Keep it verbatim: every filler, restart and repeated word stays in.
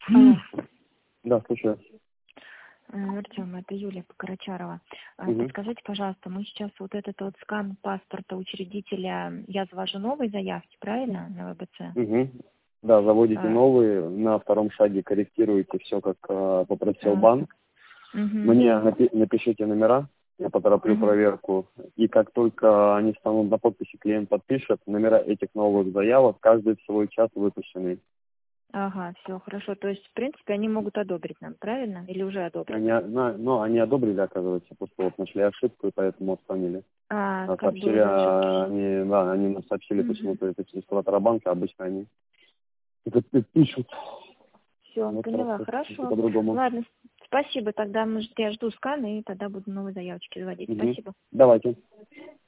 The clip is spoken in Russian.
Алло. Да, слушаю. Артем, это Юлия Покорочарова. Угу. Подскажите, пожалуйста, мы сейчас вот этот вот скан паспорта учредителя, я завожу новые заявки, правильно, на ВБЦ? Угу. Да, заводите А, новые, на втором шаге корректируете все, как э, попросил так. банк. Угу. Мне напи- напишите номера, я потороплю Угу. проверку. И как только они станут на подписи, клиент подпишет, номера этих новых заявок, каждый в свой час выпущенный. Ага, все, хорошо. То есть, в принципе, они могут одобрить нам, правильно? Или уже Они, одобрили? на- ну, они одобрили, оказывается, просто вот нашли ошибку, и поэтому отклонили. А, А как было сообщили, за ошибки? а, они, да, они нам сообщили, Угу. почему-то это через банка, обычно они это пишут. Все, Вот поняла, просто хорошо. по-другому. Ладно, спасибо. Тогда мы, я жду скан, и тогда буду новые заявочки заводить. Угу. Спасибо. Давайте.